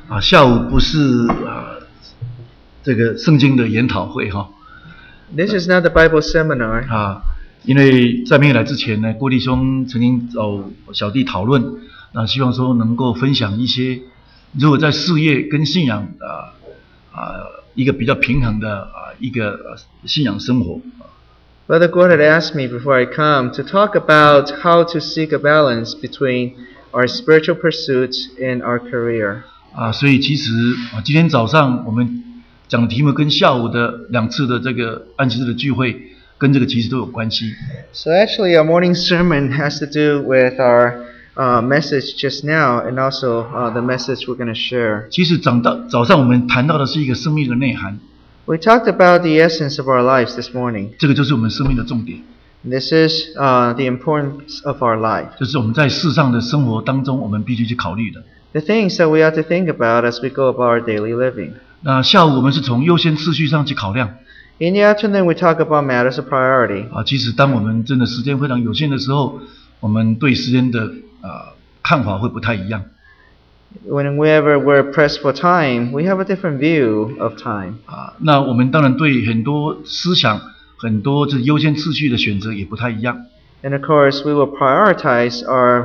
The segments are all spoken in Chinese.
下午不是这个圣经的研讨会哈。 This is not the Bible seminar. 因为在没有来之前呢，郭弟兄曾经找小弟讨论，希望说能够分享一些如果在事业跟信仰一个比较平衡的一个信仰生活。 Brother Gord had asked me before I come to talk about how to seek a balance between our spiritual pursuits and our career. 所以其实今天早上我们讲的题目跟下午的2次的这个安息日的聚会跟这个其实都有关系。 So actually our morning sermon has to do with our message just now and also the message we're going to share. 其实早上我们谈到的是一个生命的内涵。 We talked about the essence of our lives this morning. 这个就是我们生命的重点。 This is the importance of our life. 就是我们在世上的生活当中我们必须去考虑的。 The things that we have to think about as we go about our daily living. 那下午我们是从优先次序上去考量。 In the afternoon we talk about matters of priority. 其实当我们真的时间非常有限的时候，我们对时间的看法会不太一样。 Whenever we're pressed for time, we have a different view of time. 那我们当然对很多思想、很多这优先次序的选择也不太一样。 And of course, we will prioritize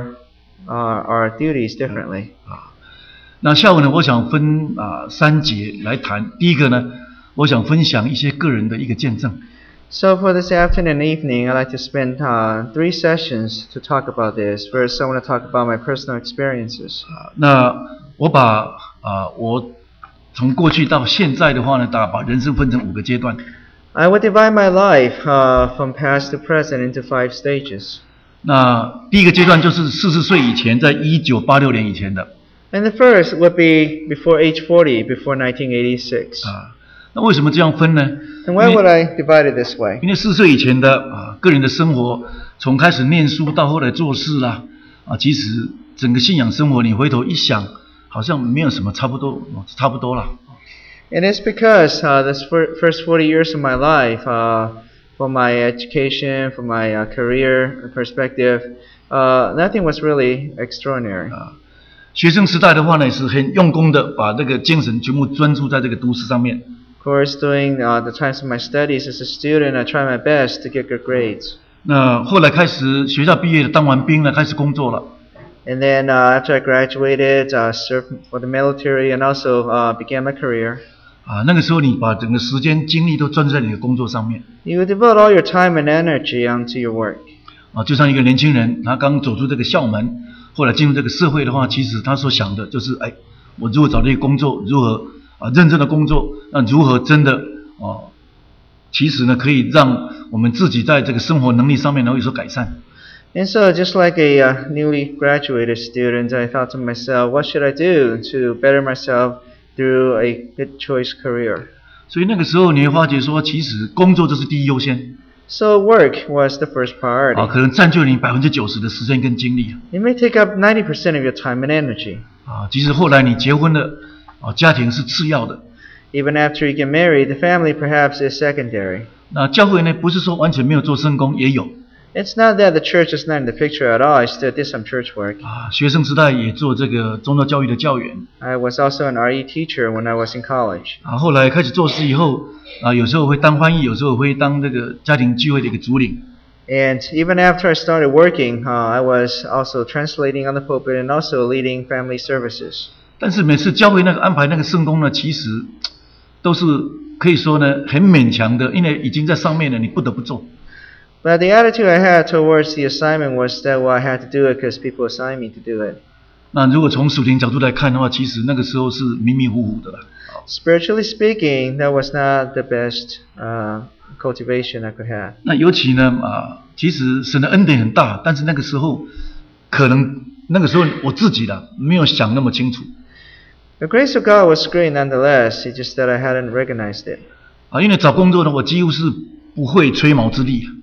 our duties differently. 那下午呢，我想分3节来谈。第一个呢，我想分享一些个人的一个见证。 So for this afternoon and evening, I'd like to spend 3 sessions to talk about this. First, I want to talk about my personal experiences. 那我把我从过去到现在的话呢，把人生分成5个阶段。 I would divide my life from past to present into 5 stages. 那第一个阶段就是40岁以前，在1986年以前的。 And the first would be before age 40, before 1986. 那为什么这样分呢？ And why would I divide it this way? 因为40岁以前的个人的生活，从开始念书到后来做事啦，其实整个信仰生活，你回头一想，好像没有什么差不多啦。 And it's because this first 40 years of my life, for my education, for my career perspective, nothing was really extraordinary. 学生时代的话呢，是很用功的，把这个精神全部专注在这个读书上面。 Of course, during the times of my studies as a student, I tried my best to get good grades. 那后来开始学校毕业了，当完兵了，开始工作了。 And then after I graduated, served for the military and also began my career. 那个时候你把整个时间精力都专注在你的工作上面。 You would devote all your time and energy onto your work. 就像一个年轻人，他刚走出这个校门，后来进入这个社会的话，其实他所想的就是，我如何找这个工作，如何认真的工作，那如何真的其实呢，可以让我们自己在这个生活能力上面能够有所改善。 And so, just like a newly graduated student, I thought to myself, what should I do to better myself through a good choice career? 所以那个时候你会发觉说，其实工作就是第一优先。 So work was the first priority. 可能占据了你90%的时间跟精力。 It may take up 90% of your time and energy. 即使后来你结婚了，家庭是次要的。 Even after you get married, the family perhaps is secondary. 那教会呢，不是说完全没有做圣工，也有。 It's not that the church is not in the picture at all. I still did some church work. 学生时代也做这个宗教教育的教员。 I was also an RE teacher when I was in college. 后来开始做事以后，有时候会当翻译，有时候会当这个家庭聚会的一个主领。 And even after I started working, I was also translating on the pulpit and also leading family services. 但是每次教会那个安排那个圣工呢，其实都是可以说呢很勉强的，因为已经在上面了，你不得不做。 But the attitude I had towards the assignment was that I had to do it because people assigned me to do it. 那如果从属灵角度来看的话，其实那个时候是迷迷糊糊的了。 Spiritually speaking, that was not the best cultivation I could have. 那尤其呢其实神的恩典很大，但是那个时候可能那个时候我自己的没有想那么清楚。 The grace of God was great nonetheless. It's just that I hadn't recognized it. 因为找工作呢，我几乎是不会吹毛之力。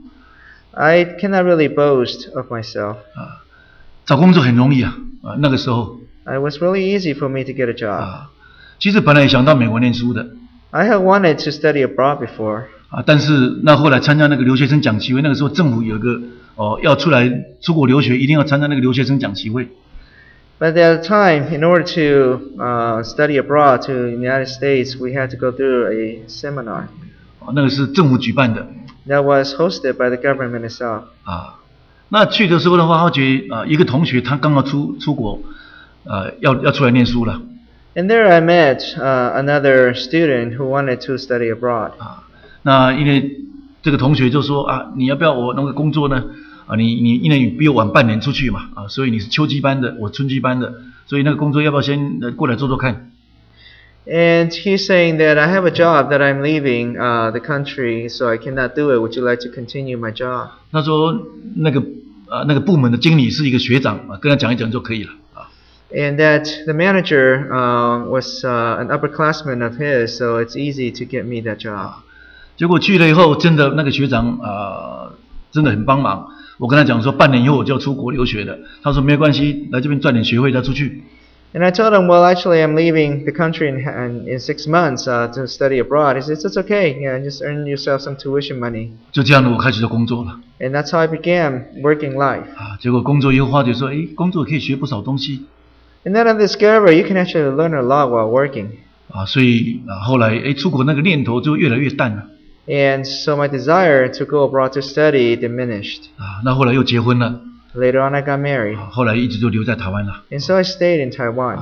I cannot really boast of myself. 找工作很容易那个时候。 It was really easy for me to get a job. 其实本来也想到美国念书的。 I had wanted to study abroad before. 但是那后来参加那个留学生讲习会，那个时候政府有一个要出国留学，一定要参加那个留学生讲习会。 But at the time, in order to study abroad to the United States, we had to go through a seminar 那个是政府举办的 that was hosted by the government itself. 那去的时候的话，发觉一个同学他刚好出国，要出来念书了 And there I met another student who wanted to study abroad. 那因为这个同学就说你要不要我那个工作呢？你因为你比我晚半年出去嘛，所以你是秋季班的，我春季班的，所以那个工作要不要先过来做做看？ And he's saying that I have a job that I'm leaving the country, so I cannot do it. Would you like to continue my job? 他说那个部门的经理是一个学长跟他讲一讲就可以了 And that the manager was an upperclassman of his, so it's easy to get me that job. 结果去了以后，真的那个学长真的很帮忙。我跟他讲说，半年以后我就要出国留学了。他说没关系，来这边赚点学费再出去。 And I told him, well, actually, I'm leaving the country in 6 months to study abroad. He says, it's okay, yeah, just earn yourself some tuition money. 就这样的，我开始就工作了。 And that's how I began working life. 结果工作以后发觉说，工作可以学不少东西。 And then I discovered you can actually learn a lot while working. 所以后来出国那个念头就越来越淡了。 And so my desire to go abroad to study diminished. 那后来又结婚了。 Later on, I got married. 后来一直就留在台湾了。 And so I stayed in Taiwan.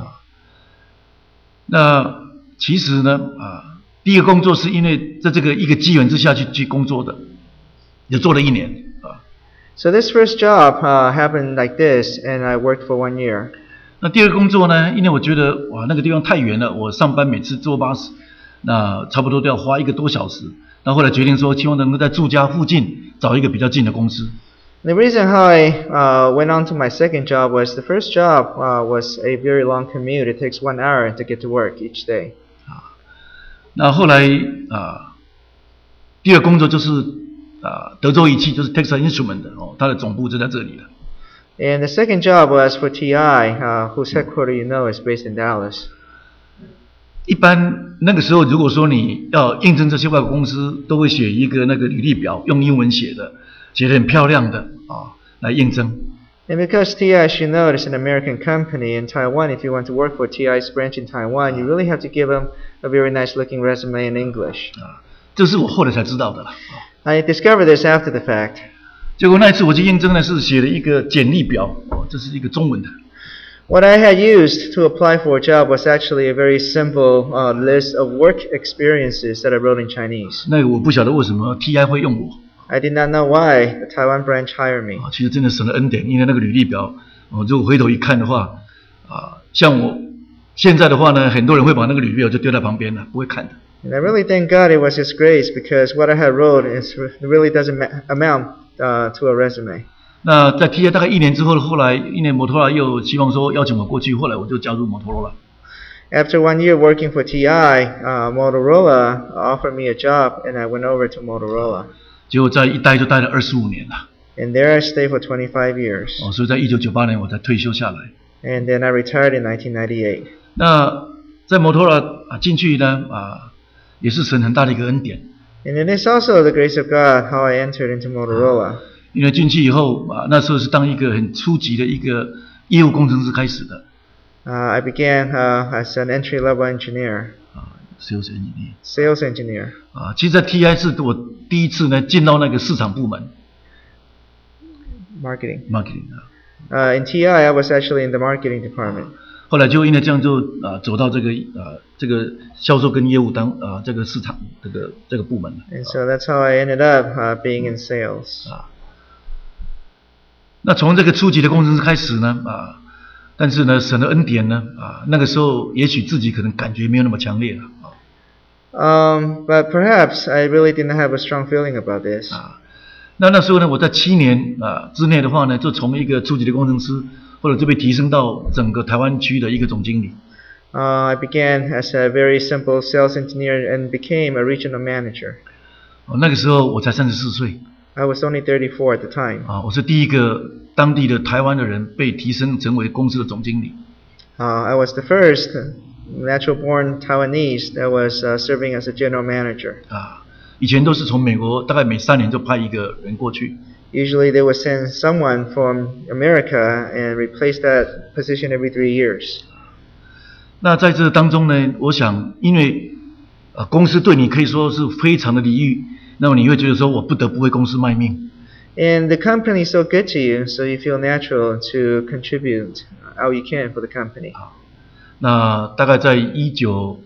那其实呢，第一个工作是因为在这个一个机缘之下去工作的，也做了1年。 So this first job happened like this, and I worked for 1 year. 那第二个工作呢，因为我觉得那个地方太远了，我上班每次坐巴士，那差不多都要花1个多小时。那后来决定说，希望能够在住家附近找一个比较近的公司。 The reason how I went on to my second job was the first job was a very long commute. It takes 1 hour to get to work each day. 那后来第二个工作就是德州仪器，就是 Texas Instrument 的它的总部就在这里了。 And the second job was for TI, whose headquarters you know is based in Dallas. 一般那个时候，如果说你要应征这些外国公司，都会写一个那个履历表，用英文写的，写得很漂亮的来应征。 And because TI, as you know, is an American company in Taiwan, if you want to work for TI's branch in Taiwan, you really have to give them a very nice-looking resume in English. 这是我后来才知道的了。 I discovered this after the fact. 结果那一次我去应征呢，是写了一个简历表，这是一个中文的。 What I had used to apply for a job was actually a very simple list of work experiences that I wrote in Chinese. 那个我不晓得为什么 TI 会用我。 I did not know why the Taiwan branch hired me. 其实真的神的恩典，因为那个履历表，如果回头一看的话，像我现在的话呢，很多人会把那个履历表就丢在旁边了，不会看的。 And I really thank God it was His grace because what I had wrote really doesn't amount to a resume. 那在 TI 大概1年之后，后来因为摩托罗拉又希望说邀请我过去，后来我就加入摩托罗拉。 After 1 year working for TI, Motorola offered me a job, and I went over to Motorola. 结果在一待就待了25年了。 And there I stayed for 25 years. 所以在1998年我才退休下来。 And then I retired in 1998. 那在摩托罗拉进去呢，也是神很大的一个恩典。 And it is also the grace of God how I entered into Motorola. 因为进去以后那时候是当一个很初级的一个业务工程师开始的。 I began as an entry-level engineer. Sales engineer. Sales engineer. 其实在 TI 是我第一次呢进到那个市场部门。 Marketing. Marketing. In TI, I was actually in the marketing department. 后来就因为这样就走到这个销售跟业务这个市场这个部门了。 And so that's how I ended up being in sales. 那从这个初级的工程师开始呢，但是呢，神的恩典呢，那个时候也许自己可能感觉没有那么强烈了。 But perhaps I really didn't have a strong feeling about this. 那时候呢，我在7年之内的话呢，就从一个初级的工程师，后来就被提升到整个台湾区的一个总经理。 I began as a very simple sales engineer and became a regional manager. 那个时候我才34岁。 I was only 34 at the time. 我是第一个当地的台湾的人被提升成为公司的总经理。 I was the first natural-born Taiwanese that was serving as a general manager. 以前都是从美国，大概每3年就派一个人过去。 Usually they would send someone from America and replace that position every 3 years. 那在这当中呢，我想因为公司对你可以说是非常的礼遇，那么你会觉得说我不得不为公司卖命。 And the company is so good to you, so you feel natural to contribute how you can for the company. 那大概在1984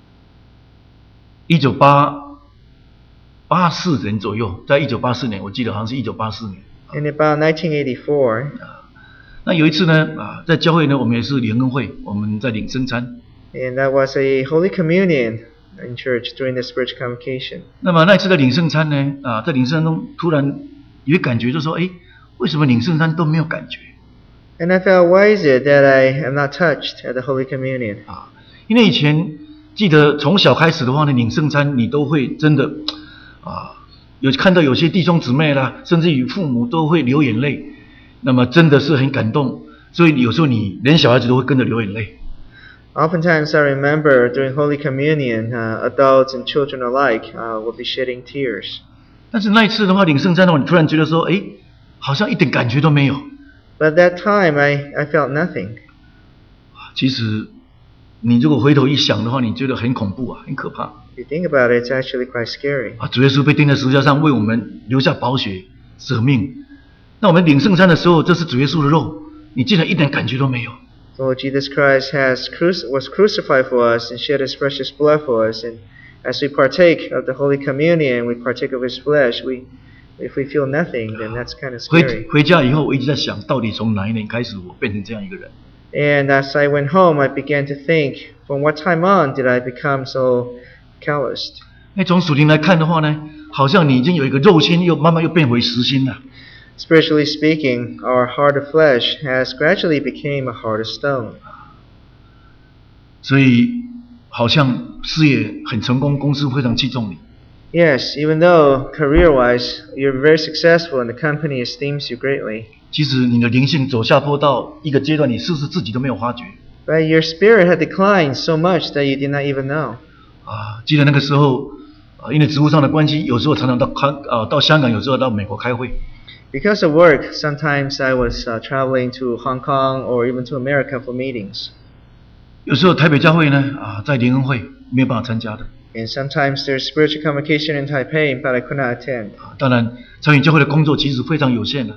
年左右，在1984年，我记得好像是1984年。 In about 1984, 那有一次呢，在教会呢，我们也是联恩会，我们在领圣餐。 and that was a Holy Communion in church during the spiritual convocation. 那么那一次的领圣餐呢，在领圣餐中突然有感觉，就说，为什么领圣餐都没有感觉？ And I felt, why is it that I am not touched at the Holy Communion? 因为以前记得从小开始的话呢，领圣餐你都会真的有看到有些弟兄姊妹啦，甚至于父母都会流眼泪，那么真的是很感动，所以有时候你连小孩子都会跟着流眼泪。 Oftentimes I remember during Holy Communion, adults and children alike will be shedding tears. 但是那一次的话，领圣餐的话，你突然觉得说，好像一点感觉都没有。 But at that time, I felt nothing. 其实你如果回头一想的话，你觉得很恐怖很可怕。 If you think about it, it's actually quite scary. 主耶稣被钉在十字架上，为我们留下宝血，舍命。那我们领圣餐的时候，这是主耶稣的肉，你竟然一点感觉都没有。 Lord Jesus Christ was crucified for us and shed His precious blood for us. And as we partake of the Holy Communion, we partake of His flesh. If we feel nothing, then that's kind of scary. 回家以后，我一直在想，到底从哪一年开始我变成这样一个人？ And as I went home, I began to think, from what time on did I become so calloused? 从属灵来看的话呢，好像你已经有一个肉心，又慢慢又变回实心了。 Spiritually speaking, our heart of flesh has gradually become a heart of stone. 所以好像事业很成功，公司非常器重你。 Yes, even though career-wise you're very successful and the company esteems you greatly. 其实你的灵性走下坡到一个阶段，你是不是自己都没有发觉？ But your spirit had declined so much that you did not even know. 记得那个时候，因为职务上的关系，有时候常常到香港，有时候到美国开会。 Because of work, sometimes I was traveling to Hong Kong or even to America for meetings. 有时候台北教会呢，在联恩会没有办法参加的。 And sometimes there's spiritual convocation in Taipei, but I could not attend. 当然，参与教会的工作其实非常有限的。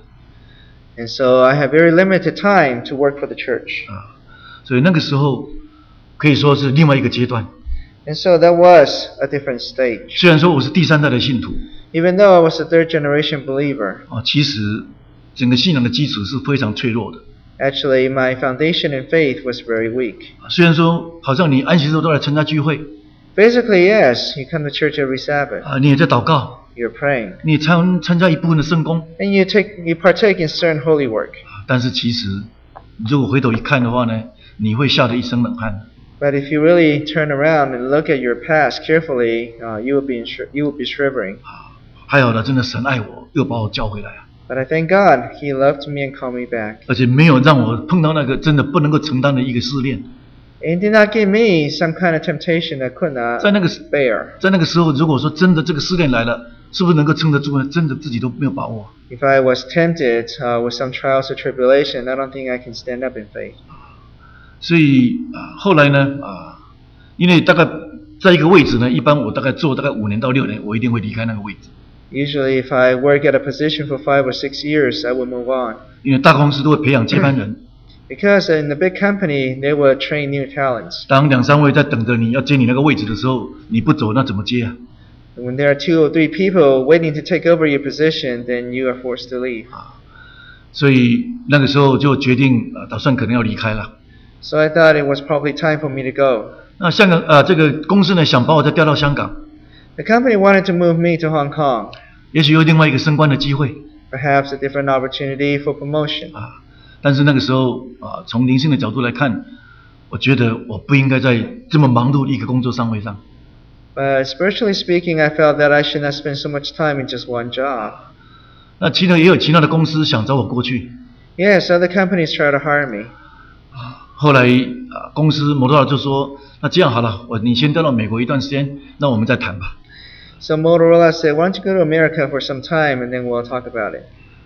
And so I have very limited time to work for the church. 所以那个时候可以说是另外一个阶段。 And so that was a different stage. 虽然说我是第三代的信徒， Even though I was a third generation believer, 其实整个信仰的基础是非常脆弱的。 actually my foundation in faith was very weak. 虽然说好像你安息日都来参加聚会， Physically, yes, you come to church every Sabbath. 你也在祷告， You're praying. 你也参加一部分的圣工， And you partake in certain holy work. 但是其实如果回头一看的话呢，你会吓得一身冷汗。 But if you really turn around and look at your past carefully, you will be shivering. 还好了，真的神爱我，又把我叫回来啊！ But I thank God He loved me and called me back. 而且没有让我碰到那个真的不能够承担的一个试炼。 And did not give me some kind of temptation that could not 在那个 bear. 在那个时候，如果说真的这个试炼来了，是不是能够撑得住呢？真的自己都没有把握。 If I was tempted with some trials or tribulation, I don't think I can stand up in faith. 所以后来呢因为大概在一个位置呢，一般我大概做大概5年到6年，我一定会离开那个位置。 Usually, if I work at a position for 5 or 6 years, I would move on. 因为大公司都会培养接班人。 Because in the big company, they will train new talents. 当2、3位在等着你要接你那个位置的时候，你不走那怎么接啊？ When there are 2 or 3 people waiting to take over your position, then you are forced to leave. 所以那个时候就决定打算可能要离开了。 So I thought it was probably time for me to go. 那香港这个公司呢，想把我再调到香港， The company wanted to move me to Hong Kong. 也许有另外一个升官的机会。 Perhaps a different opportunity for promotion. 但是那个时候从灵性的角度来看，我觉得我不应该在这么忙碌的一个工作岗位上。 But spiritually speaking, I felt that I should not spend so much time in just one job. 那也有其他的公司想找我过去。 Yes, other companies try to hire me. 后来公司摩托罗拉就说，那这样好了，你先调到美国一段时间，那我们再谈吧。 So Motorola said, why don't you go to America for some time and then we'll talk about it.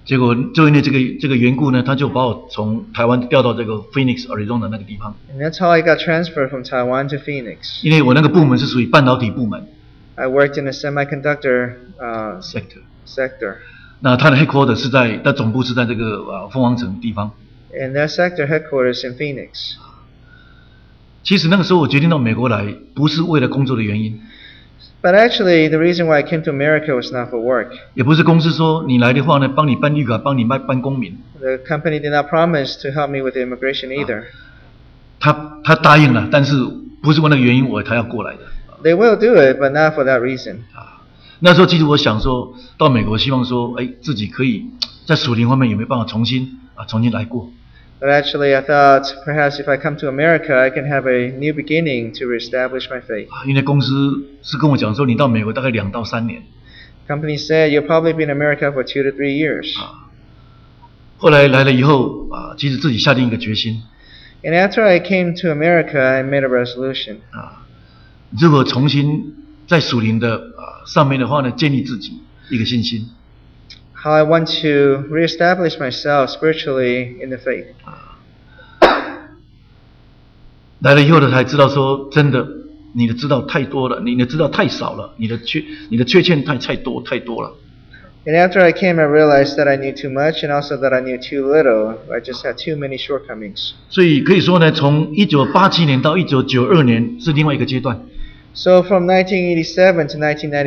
结果就因为这个缘故呢，他就把我从台湾调到这个 Phoenix Arizona 那个地方。 And that's how I got transferred from Taiwan to Phoenix. 因为我那个部门是属于半导体部门 I worked in a semiconductor sector. 那他的 headquarter 是在总部是在这个凤凰城地方。 And that sector headquarters in Phoenix. 其实那个时候我决定到美国来，不是为了工作的原因。 But actually, the reason why I came to America was not for work. 也不是公司说你来的话呢，帮你办绿卡，帮你办公民。 The company did not promise to help me with immigration either. 他答应了，但是不是为那个原因才要过来的。 They will do it, but not for that reason. 那时候其实我想说，到美国希望说，自己可以在属灵方面有没有办法重新来过。 But actually, I thought perhaps if I come to America, I can have a new beginning to reestablish my faith. 因为公司是跟我讲说，你到美国大概2到3年。 Company said you'll probably be in America for 2 to 3 years. 后来来了以后其实自己下定一个决心。 And after I came to America, I made a resolution. 如何重新在属灵的上面的话呢，建立自己一个信心。 How I want to reestablish myself spiritually in the faith. 来了以后呢，才知道说，真的，你的知道太多了，你的知道太少了，你的缺陷太多了。 And after I came, I realized that I knew too much, and also that I knew too little. I just had too many shortcomings. 所以可以说呢，从1987年到1992年是另外一个阶段。 So from 1987 to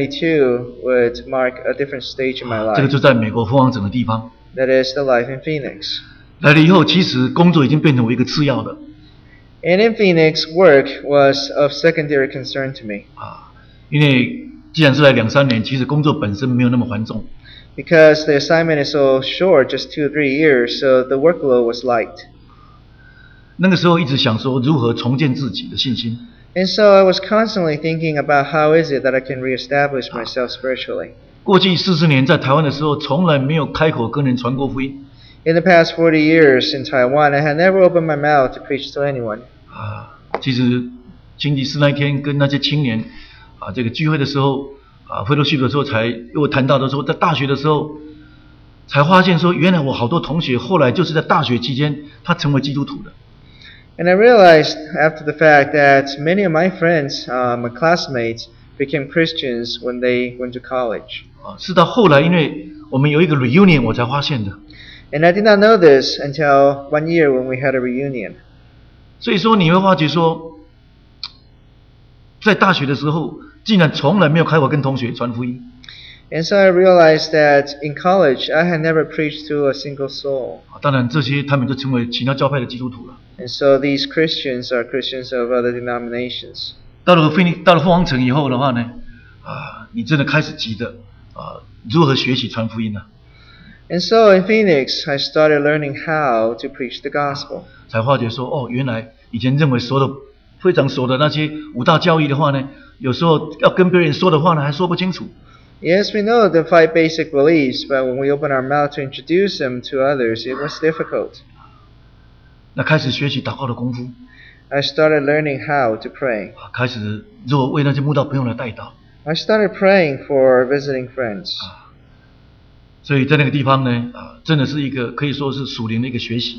1992 would mark a different stage in my 这个 life. 就在美国凤凰城的地方。 That is the life in Phoenix. 来了以后，其实工作已经变成我一个次要的。 And in Phoenix, work was of secondary concern to me. 因为既然是来2、3年，其实工作本身没有那么繁重。 Because the assignment is so short, just 2 or 3 years, so the workload was light. 那个时候一直想说如何重建自己的信心。 And so I was constantly thinking about how is it that I can reestablish myself spiritually. 过去40年在台湾的时候，从来没有开口跟人传过福音。 In the past 40 years in Taiwan, I had never opened my mouth to preach to anyone. 其实星期四那一天跟那些青年这个聚会的时候fellowship 的时候，才又谈到的时候，在大学的时候才发现说，原来我好多同学后来就是在大学期间他成为基督徒的。 And I realized after the fact that many of my friends, my classmates, became Christians when they went to college. 是到后来，因为我们有一个 reunion 我才发现的。 And I did not know this until 1 year when we had a reunion. 所以说你会发觉说，在大学的时候，竟然从来没有开口跟同学传福音。 And so I realized that in college I had never preached to a single soul. 当然，这些他们就成为其他教派的基督徒了。 And so these Christians are Christians of other denominations. 到了凤凰城以后的话呢，你真的开始急着如何学习传福音呢？ And so in Phoenix, I started learning how to preach the gospel. 才发觉说，原来以前认为非常熟的那些5大教义的话呢，有时候要跟别人说的话呢，还说不清楚。 Yes, we know the 5 basic beliefs, but when we open our mouth to introduce them to others, it was difficult. 那开始学习祷告的功夫。 I started learning how to pray. 开始如果为那些慕道朋友来代祷。 I started praying for visiting friends. 所以在那个地方呢，真的是一个可以说是属灵的一个学习。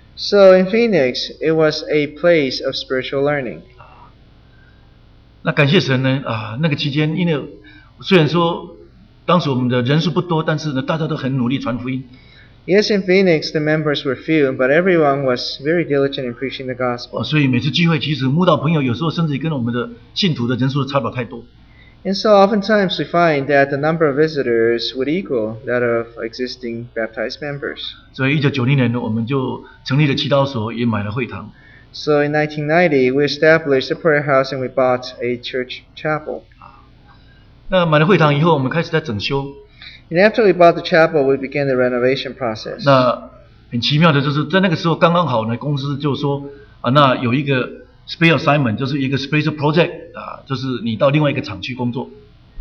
So in Phoenix, it was a place of spiritual learning. 那感谢神呢，那个期间，因为虽然说当时我们的人数不多，但是呢，大家都很努力传福音。 Yes, in Phoenix, the members were few, but everyone was very diligent in preaching the gospel. 所以每次聚会，其实慕道朋友有时候甚至跟我们的信徒的人数差不了太多。 And so oftentimes we find that the number of visitors would equal that of existing baptized members. 所以1990年呢，我们就成立了祈祷所，也买了会堂。 So in 1990, we established a prayer house and we bought a church chapel. 那买了会堂以后，我们开始在整修。 And after we bought the chapel, we began the renovation process. 那很奇妙的就是在那个时候刚刚好呢，公司就说那有一个 special assignment， 就是一个 special project 就是你到另外一个厂去工作。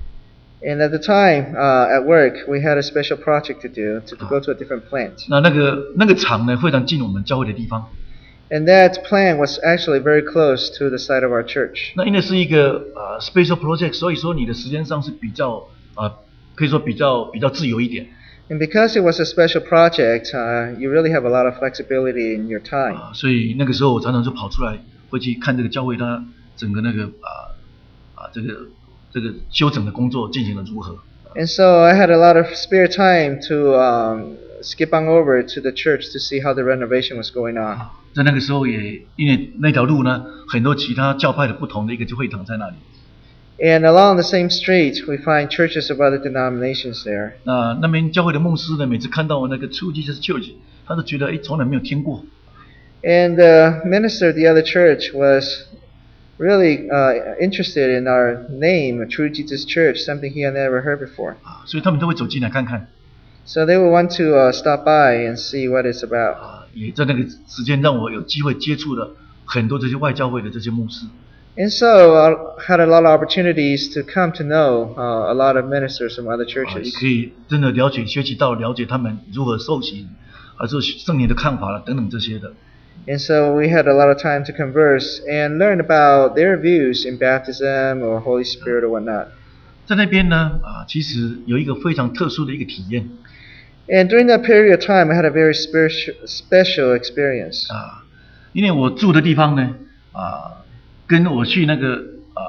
And at the time, at work, we had a special project to do to go to a different plant. 那个厂呢，非常近我们教会的地方。 And that plant was actually very close to the site of our church. 那因为是一个special project， 所以说你的时间上是比较可以说比较自由一点。 And because it was a special project, you really have a lot of flexibility in your time. 所以那个时候我常常就跑出来，会去看这个教会它整个那个这个修整的工作进行的如何。 And so I had a lot of spare time to skip on over to the church to see how the renovation was going on. 在那个时候也因为那条路呢，很多其他教派的不同的一个会堂在那里。 And along the same street, we find churches of other denominations there. 那边教会的牧师呢，每次看到我那个 True Jesus Church， 他都觉得从来没有听过。 And the minister of the other church was really interested in our name, True Jesus Church, something he had never heard before. 所以他们都会走进来看看。 So they would want to stop by and see what it's about. 也在那个时间让我有机会接触了很多这些外教会的这些牧师。 And so I had a lot of opportunities to come to know a lot of ministers from other 也 churches. 可以真的了解、学习到了解他们如何受洗，还是圣灵的看法了等等这些的。 And so we had a lot of time to converse and learn about their views in baptism or Holy Spirit or whatnot. 在那边呢，其实有一个非常特殊的一个体验。 And during that period of time, I had a very special experience. 因为我住的地方呢，跟我去那个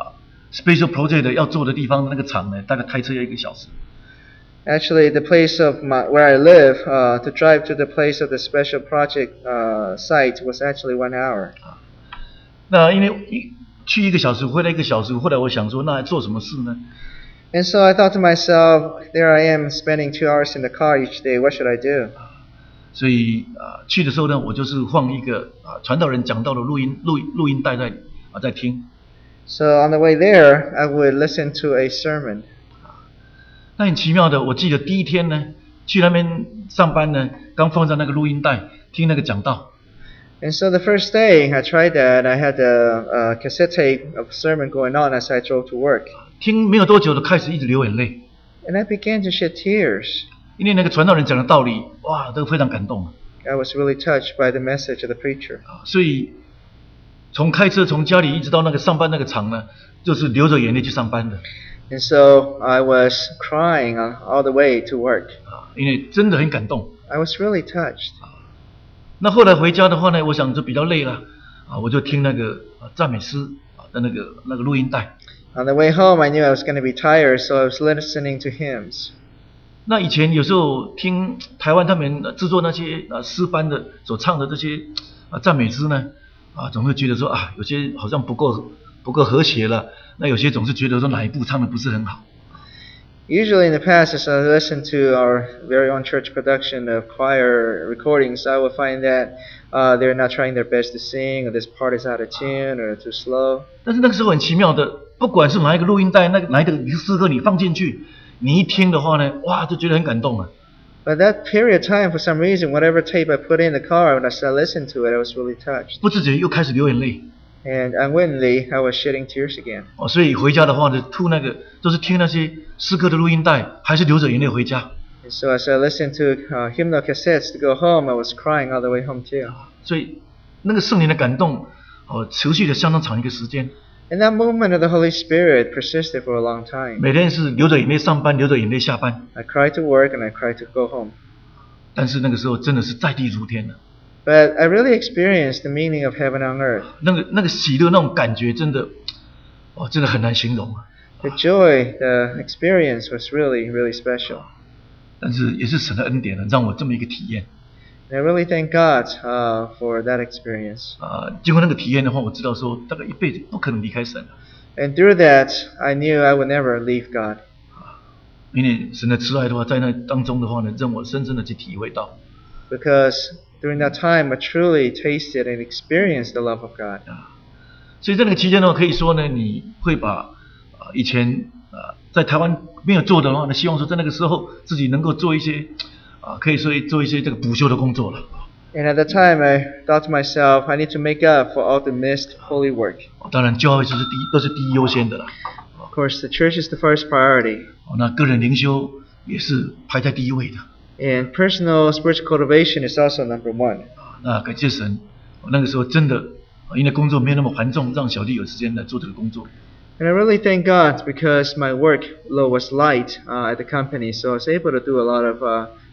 Special Project 要做的地方那个厂呢，大概开车要1个小时。 Actually, the place of where I live, to drive to the place of the special project site was actually 1 hour. 那因为去1个小时，回来1个小时，后来我想说，那做什么事呢？ And so I thought to myself, there I am spending 2 hours in the car each day. What should I do? 所以去的时候呢，我就是放一个传道人讲道的录音带在听。 So on the way there, I would listen to a sermon. 那很奇妙的，我记得第一天呢，去那边上班呢，刚放上那个录音带，听那个讲道。 And so the first day I tried that, I had a cassette tape of sermon going on as I drove to work. 听没有多久就开始一直流眼泪。 And I began to shed tears. 因为那个传道人讲的道理，哇，都非常感动。 I was really touched by the message of the preacher. 所以从开车从家里一直到那个上班那个场呢，就是流着眼泪去上班的。 And so I was crying all the way to work. 因为真的很感动。 I was really touched. 那后来回家的话呢，我想就比较累了，我就听那个赞美诗的那个录音带。 On the way home, I knew I was going to be tired, so I was listening to hymns. 那以前有时候听台湾他们制作那些诗班的所唱的这些赞美诗呢，总会觉得说有些好像不够和谐了，那有些总是觉得说哪一部唱的不是很好。 Usually in the past, as I listened to our very own church production of choir recordings, I would find that they're not trying their best to sing, or this part is out of tune, or too slow. 但是那个时候很奇妙的，不管是哪一个录音带，哪一个诗歌你放进去，你一听的话呢，哇，就觉得很感动了。 But that period of time, for some reason, whatever tape I put in the car, when I started listening to it, I was really touched. 不自觉又开始流眼泪。 And unwittingly, I was shedding tears again. 所以回家的话呢，就是听那些诗歌的录音带，还是流着眼泪回家。 And so as I listened to hymnal cassettes to go home, I was crying all the way home too. 所以那个圣灵的感动，持续了相当长一个时间。 And that movement of the Holy Spirit persisted for a long time. 每天是流着眼泪上班，流着眼泪下班。 I cried to work and I cried to go home. 但是那个时候真的是在地如天了。 But I really experienced the meaning of heaven on earth. 那个喜乐那种感觉，真的很难形容。 The joy, the experience was really, really special. 但是也是神的恩典呢，让我这么一个体验。 And I really thank God for that experience. 经过那个体验的话，我知道说大概一辈子不可能离开神。 And through that, I knew I would never leave God. 因为神的慈爱的话，在那当中的话呢，让我深深的去体会到。 Because during that time, I truly tasted and experienced the love of God. 所以在那个期间呢，可以说呢，你会把以前在台湾没有做的话呢，希望说在那个时候自己能够做一些可以说做一些这个补修的工作了。 And at that time, I thought to myself, I need to make up for all the missed holy work. 当然，教会都是第一优先的了。 Of course, the church is the first priority. 那个人灵修也是排在第一位的。 And personal spiritual cultivation is also number one. 那感谢神，那个时候真的因为工作没有那么繁重，让小弟有时间来做这个工作。 And I really thank God because my workload was light at the company, so I was able to do a lot of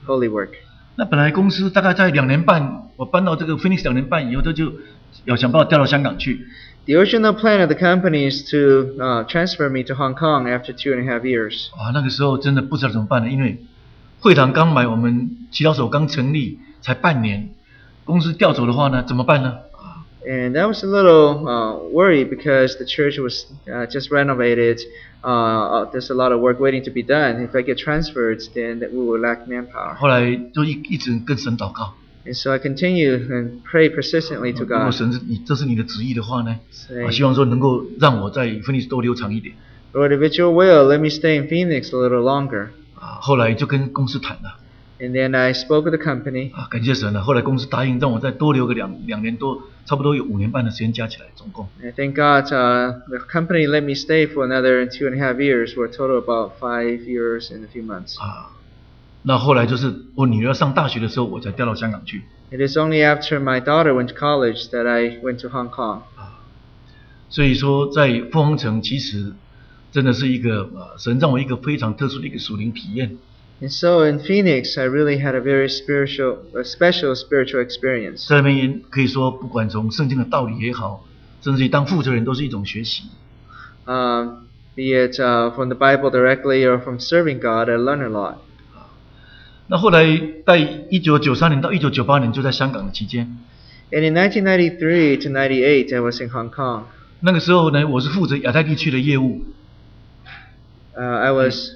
holy work. 那本来公司大概在2年半，我搬到这个 Phoenix 2年半以后，他就要想办法调到香港去。 The original plan of the company is to transfer me to Hong Kong after 2.5 years. 那个时候真的不知道怎么办呢，因为会堂刚买，我们祈祷所刚成立才半年，公司调走的话呢，怎么办呢？ And that was a little worried because the church was just renovated. There's a lot of work waiting to be done. If I get transferred, then we will lack manpower. 后来就一直跟神祷告。 And so I continue and pray persistently to 如果 God. 神这是你的旨意的话呢， Say, 希望说能够让我在 Phoenix 多留长一点。 Lord, if it's your will, let me stay in Phoenix a little longer. 后来就跟公司谈了。 And then I spoke with the company. 感谢神了。后来公司答应让我再多留个两年多，差不多有5年半的时间加起来，总共。 And thank God, the company let me stay for another 2.5 years, for a total about 5 years and a few months. 那后来就是我女儿上大学的时候，我才调到香港去。 It is only after my daughter went to college that I went to Hong Kong. 所以说，在凤凰城其实真的是一个神让我一个非常特殊的一个属灵体验。 And so in Phoenix, I really had a very special spiritual experience. 在那边可以说，不管从圣经的道理也好，甚至于当负责人都是一种学习。 Be it from the Bible directly or from serving God, I learned a lot. 那后来在1993年到1998年就在香港的期间， And in 1993 to 98, I was in Hong Kong. 那个时候呢，我是负责亚太地区的业务。 I was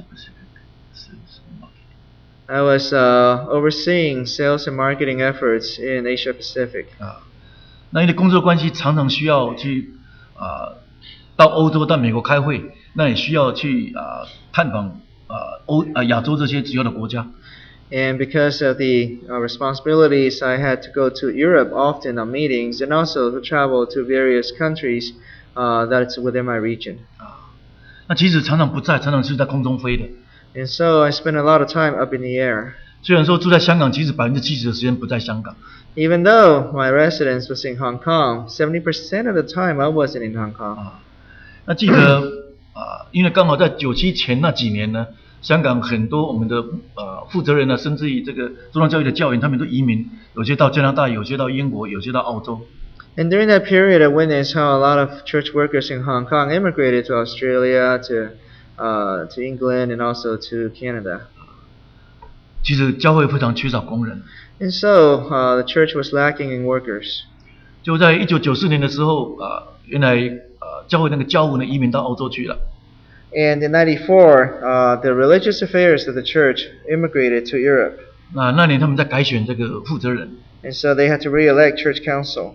overseeing sales and marketing efforts in Asia Pacific. 那因为工作关系，常常需要去到欧洲、到美国开会，那也需要去探访亚洲这些主要的国家。 And because of the responsibilities, I had to go to Europe often on meetings, and also to travel to various countries that's within my region. 那其实常常不在，常常是在空中飞的。 And so I spent a lot of time up in the air. 虽然说住在香港，其实70%的时间不在香港。 Even though my residence was in Hong Kong, 70% of the time I wasn't in Hong Kong. 那记得因为刚好在97前那几年呢，香港很多我们的负责人呢，甚至于这个中央教育的教员，他们都移民，有些到加拿大，有些到英国，有些到澳洲。 And during that period, I witnessed how a lot of church workers in Hong Kong immigrated to Australia, to England, and also to Canada. 其实教会非常缺少工人。 And so the church was lacking in workers. 就在1994年的时候，原来教会那个教务呢移民到澳洲去了。 And in '94, the religious affairs of the church immigrated to Europe. 那年他们在改选这个负责人。 And so they had to re-elect church council.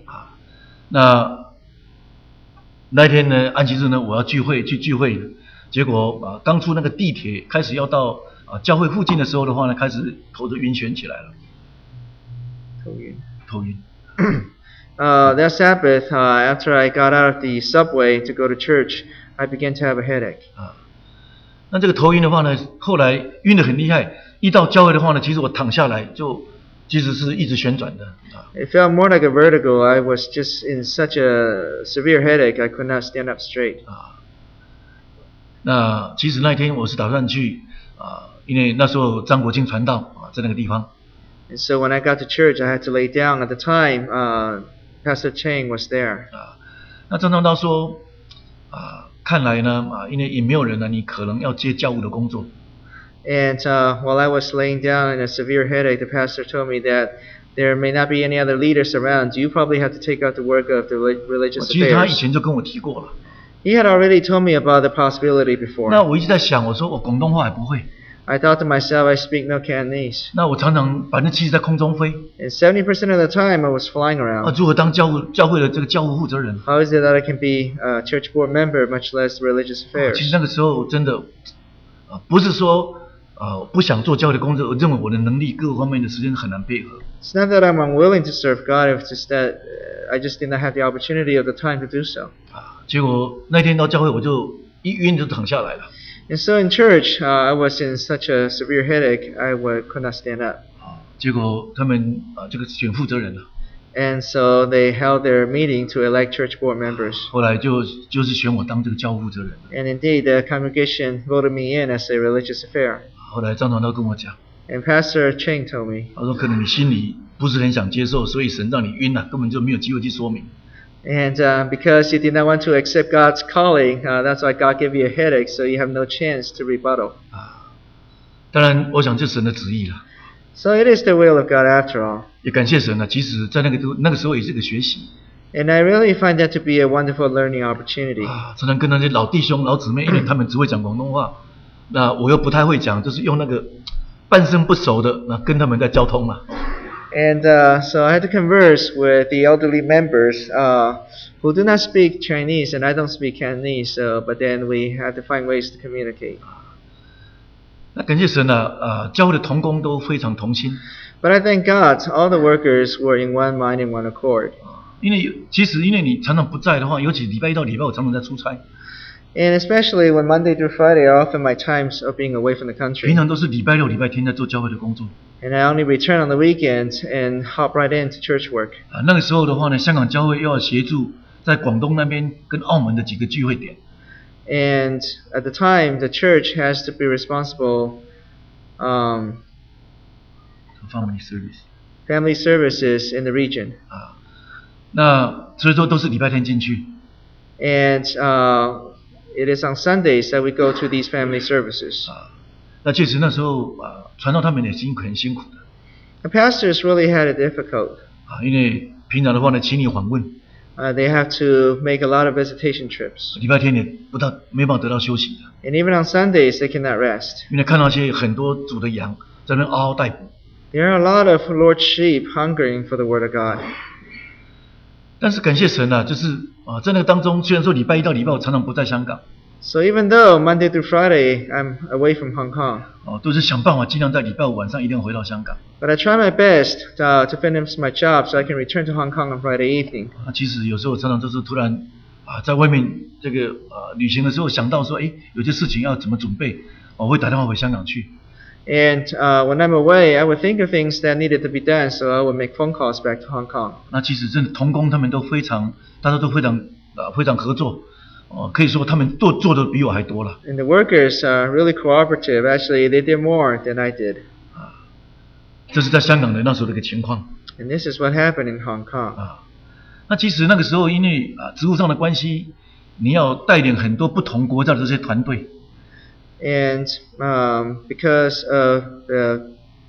那天呢，安息日呢，我要聚会，结果刚出那个地铁，开始要到教会附近的时候的话呢，开始头就晕眩起来了。头晕。 That Sabbath, after I got out of the subway to go to church, I began to have a headache. 那这个头晕的话呢，后来晕得很厉害，一到教会的话呢，其实我躺下来就其实是一直旋转的。 It felt more like a vertigo. I was just in such a severe headache, I could not stand up straight. 那其实那天我是打算去因为那时候张国清传道在那个地方。 And so when I got to church, I had to lay down. At the time, Pastor Cheng was there. 那张传道说看来呢因为也没有人呢，你可能要接教务的工作。 And while I was laying down in a severe headache, the pastor told me that there may not be any other leaders around. You probably have to take out the work of the religious 其实他以 affairs. 前就跟我提过了。 He had already told me about the possibility 那 before. 我一直在想，我说我广东话也不会， I thought to myself, I speak no Cantonese. 那我常常70%在空中飞， And 70% of the time, I was flying around. 如何当教会的这个教务负责人？ How is it that I can be a church board member, much less religious 其实 affairs? 那个时候真的不是说不想做教会的工作，我认为我的能力各个方面的时间很难配合。 It's not that I'm unwilling to serve God, it's just that I just did not have the opportunity or the time to do so. 结果那天到教会我就一晕就躺下来了。 And so in church, I was in such a severe headache, I could not stand up. 结果他们这个选负责人了， And so they held their meeting to elect church board members. 后来就是选我当这个教务负责人。 And indeed, the congregation voted me in as a religious affair. 后来张传道跟我讲， And Pastor Cheng told me, 他说可能你心里不是很想接受，所以神让你晕了，根本就没有机会去说明。 and because you did not want to accept God's calling, that's why God gave you a headache, so you have no chance to rebuttal. 当然，我想这是神的旨意了。 So it is the will of God after all. 也感谢神了，即使在那个时候也是个学习 And I really find that to be a wonderful learning opportunity. 常常跟那些老弟兄、老姊妹，因为他们只会讲广东话，那我又不太会讲，就是用那个半生不熟的，那跟他们在交通嘛。 And so I had to converse with the elderly members who do not speak Chinese, and I don't speak Cantonese, but then we had to find ways to communicate. 那感谢神啊，教会的同工都非常同心。 But I thank God, all the workers were in one mind and one accord. 因为你常常不在的话，尤其礼拜一到礼拜五常常在出差， And especially when Monday through Friday are often my times of being away from the 平 country. 常都是礼拜六、礼拜天在做教会的工作。 And I only return on the weekends and hop right into church work. 那个时候的话呢，香港教会又要协助在广东那边跟澳门的几个聚会点。 And at the time, the church has to be responsible Family service family services in the region. 那所以说都是礼拜天进去。 And it is on Sundays that we go to these family services. 那确实那时候传道他们也很辛苦的 The pastors really had it difficult. 因为平常的话呢，请你访问， They have to make a lot of visitation trips. 礼拜天也没办法得到休息的， And even on Sundays, they cannot rest. 因为看到一些很多主的羊在那边嗷嗷待哺。 There are a lot of Lord's sheep hungering for the Word of God. 但是感谢神啊，就是在那个当中，虽然说礼拜一到礼拜五常常不在香港， So even though Monday through Friday I'm away from Hong Kong, 都是想办法尽量在礼拜五晚上一定要回到香港。 but I try my best to finish my job so I can return to Hong Kong on Friday evening. 其实有时候常常就是突然在外面这个旅行的时候想到说，有些事情要怎么准备，我会打电话回香港去。 And when I'm away, I would think of things that needed to be done, so I would make phone calls back to Hong Kong. 那其实真的同工他们都大家都非常合作，可以说他们做的比我还多了。 And the workers are really cooperative. Actually, they did more than I did. 这是在香港的那时候的一个情况 And this is what happened in Hong Kong. 那其实那个时候因为职务上的关系，你要带领很多不同国家的这些团队。 And because of the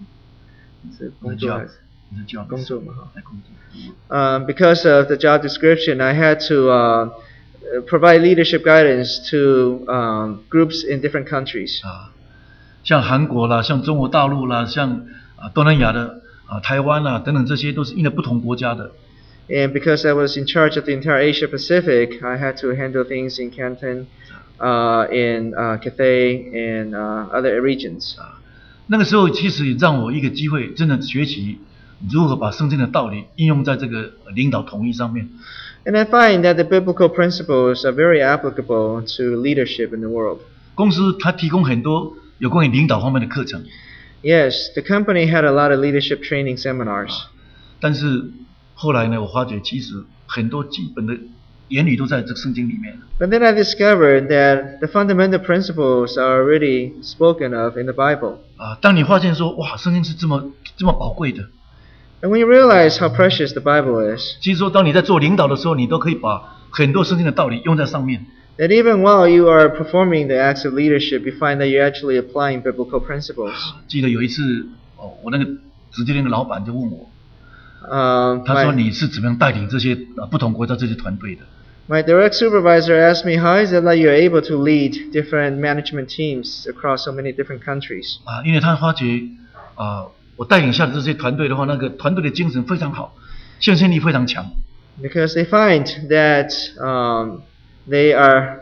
because of the job description, I had to provide leadership guidance to groups in different countries. 像韩国啦，像中国大陆啦，像东南亚的台湾啦等等，这些都是因为不同国家的。 And because I was in charge of the entire Asia Pacific, I had to handle things in Canton, in Cathay, and other regions. 那个时候其实也让我一个机会，真的学习如何把圣经的道理应用在这个领导统一上面。 And I find that the biblical principles are very applicable to leadership in the world. 公司它提供很多有关于领导方面的课程。 Yes, the company had a lot of leadership training seminars. 但是后来呢，我发觉其实很多基本的原理都在这个圣经里面。 But then I discovered that the fundamental principles are already spoken of in the Bible. 当你发现说，哇，圣经是这么宝贵的。 And when you realize how precious the Bible is, 其实说，当你在做领导的时候，你都可以把很多圣经的道理用在上面。 that even while you are performing the acts of leadership, you find that you're actually applying biblical principles. 记得有一次，我那个直接那个老板就问我，他说你是怎么样带领这些不同国家这些团队的？ My direct supervisor asked me, how is it that you're able to lead different management teams across so many different countries? 因为他发觉我带领下的这些团队的话，那个团队的精神非常好，献身力非常强。 Because they find that they are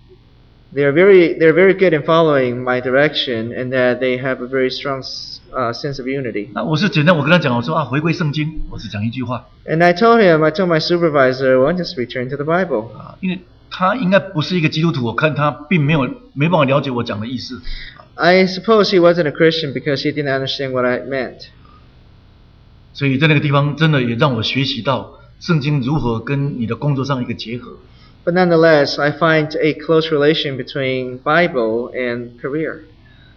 very good in following my direction, and that they have a very strong sense of unity. 那我是简单，我跟他讲，我说回归圣经，我是讲一句话。 And I told my supervisor, I want us to return to the Bible. 因为他应该不是一个基督徒，我看他并没办法了解我讲的意思。 I suppose he wasn't a Christian because he didn't understand what I meant. 所以在那个地方，真的也让我学习到圣经如何跟你的工作上一个结合。 But nonetheless, I find a close relation between Bible and career.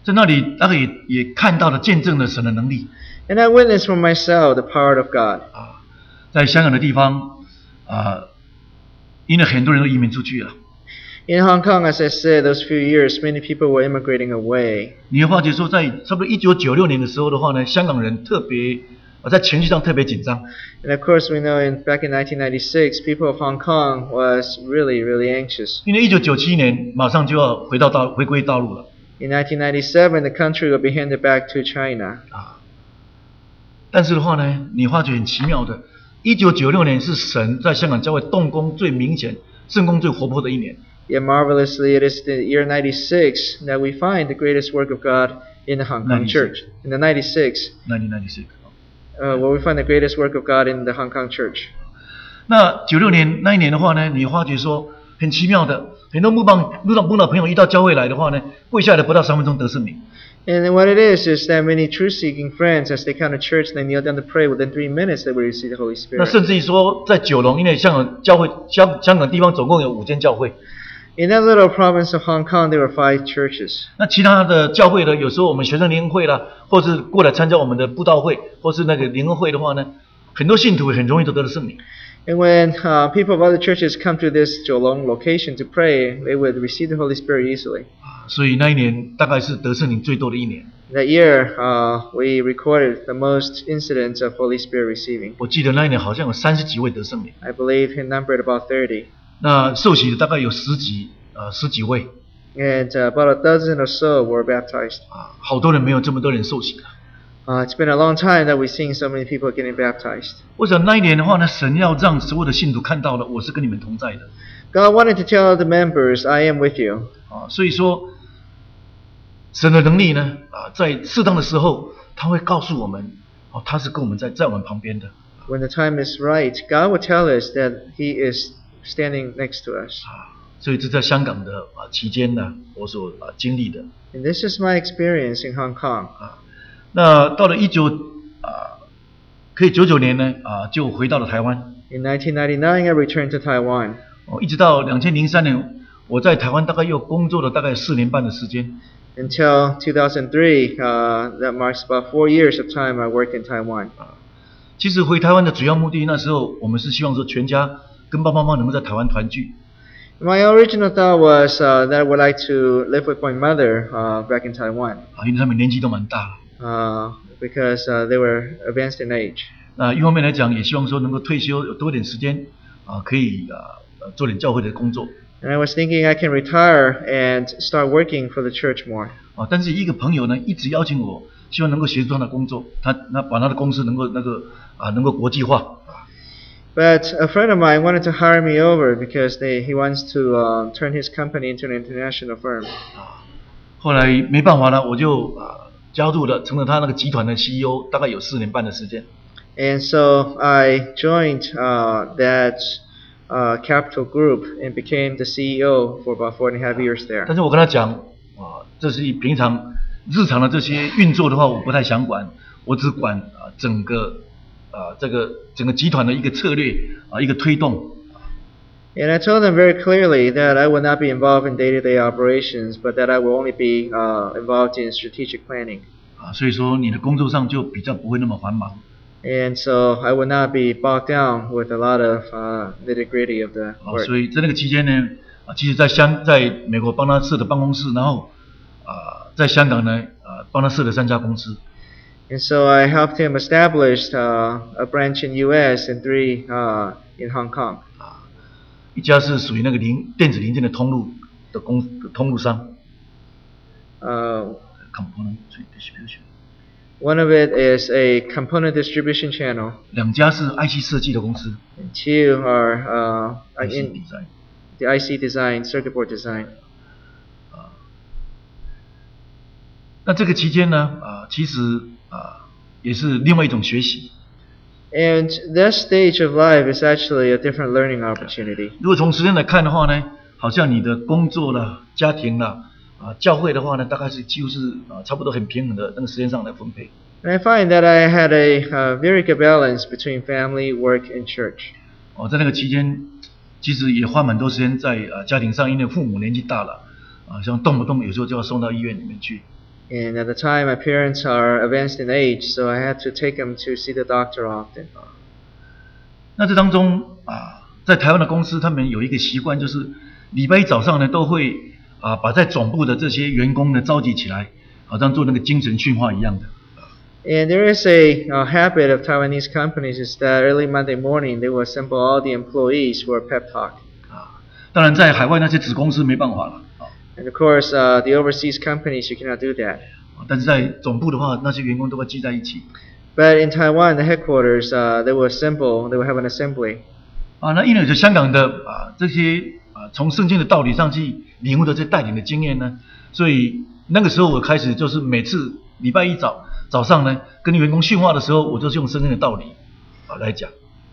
在那里大概也看到了见证了神的能力 And I witnessed for myself the power of God. 啊。在香港的地方啊，因为很多人都移民出去了， In Hong Kong, as I said, those few years, many people were immigrating away. 你会发觉说，在差不多1996年的时候的话呢，香港人特别在情绪上特别紧张。 And of course, we know back in 1996, people of Hong Kong was really, really anxious. 因为1997年马上就要回归大陆了 In 1997, the country will be handed back to China. 啊。但是的话呢，你发觉很奇妙的，1996年是神在香港教会动工最明显、圣工最活泼的一年。 Yet marvelously, it is the year 96 that we find the greatest work of God in the Hong Kong 96. church. In the 96, 1996。 where we find the greatest work of God in the Hong Kong church. 那96年那一年的话呢，你发觉说很奇妙的，很多路上碰到朋友一到教会来的话呢，跪下来不到3分钟得圣灵。 And then what it is that many truth-seeking friends, as they come to church, they kneel down to pray. Within 3 minutes, they will receive the Holy 那 Spirit. 甚至于说，在九龙，因为香港地方总共有5间教会， In that little province of Hong Kong, there were 5 churches. 那其他的教会呢，有时候我们学生联合会啦，或是过来参加我们的布道会，或是那个联合会的话呢，很多信徒很容易都得了圣灵。 And when people of other churches come to this Jolong location to pray, they would receive the Holy Spirit easily. 所以那一年大概是得圣灵最多的一年。 That year, we recorded the most incidents of Holy Spirit receiving. 我记得那一年好像有30几位得圣灵， I believe it numbered about 30. 那受洗的大概有十几位 And about a dozen or so were baptized. 啊，好多人没有这么多人受洗了。 It's been a long time that we've seen so many people getting baptized. 我想那一年的话呢，神要让所有的信徒看到了，我是跟你们同在的 God wanted to tell the members, I am with you. 啊，所以说神的能力呢啊，在适当的时候，他会告诉我们，哦，他是跟我们在我们旁边的 When the time is right, God will tell us that He is standing next to us. 啊，所以这在香港的期间呢，我所经历的 And this is my experience in Hong Kong. 啊。那到了1999年呢就回到了台湾。 In 1999, I returned to Taiwan. 一直到2003年，我在台湾大概又工作了大概4年半的时间。 Until 2003, that marks about 4 years of time I worked in Taiwan. 其实回台湾的主要目的，那时候我们是希望说全家跟爸爸妈妈能够在台湾团聚。 My original thought was that I would like to live with my mother back in Taiwan 因为他们年纪都蛮大了。 because they were advanced in age. 那一方面来讲，也希望说能够退休有多点时间可以做点教会的工作。 And I was thinking I can retire and start working for the church more. 但是一个朋友呢，一直邀请我，希望能够协助他的工作，把他的公司能够国际化。 But a friend of mine wanted to hire me over because he wants to turn his company into an international firm. 后来没办法了，我就加入了，成了他那个集团的 CEO， 大概有4年半的时间。 And so I joined that capital group and became the CEO for about 4.5 years there. 但是我跟他讲，这是平常日常的这些运作的话，我不太想管，我只管整个整个集团的一个策略一个推动。 And I told them very clearly that I would not be involved in day-to-day operations, but that I will only be involved in strategic planning. 所以说你的工作上就比较不会那么繁忙。 And so I would not be bogged down with a lot of nitty-gritty of the work. 所以在那个期间呢，其实在美国帮他设的办公室，然后在香港呢帮他设了3家公司。 And so I helped him establish a branch in U.S. and 3 in Hong Kong. 一家是属于那个电子零件的通路商。Component distribution. One of it is a component distribution channel. 2家是 IC 设计的公司。 And 2 are IC in design. the IC design, circuit board design. 那这个期间呢，其实也是另外一种学习。 And that stage of life is actually a different learning opportunity. 如果从时间来看的话呢，好像你的工作啦、家庭啦、教会的话呢，大概是几乎是差不多很平衡的那个时间上来分配。 And I find that I had a very good balance between family, work, and church. 在那个期间，其实也花蛮多时间在家庭上，因为父母年纪大了，像动不动有时候就要送到医院里面去。 And at the time, my parents are advanced in age, so I had to take them to see the doctor often. 那这当中在台湾的公司，他们有一个习惯，就是礼拜一早上呢，都会把在总部的这些员工呢召集起来，好像做那个精神训话一样的。 And there is a habit of Taiwanese companies is that early Monday morning they will assemble all the employees for a pep talk. 当然，在海外那些子公司没办法了。 And of course, the overseas companies you cannot do that. 但是在总部的话，那些员工都会聚在一起。 But in Taiwan, the headquarters, they will have an assembly. 那因为有香港的这些从圣经的道理上去领悟的这带领的经验呢，所以那个时候我开始就是每次礼拜一早上呢，跟员工训话的时候，我就是用圣经的道理来讲。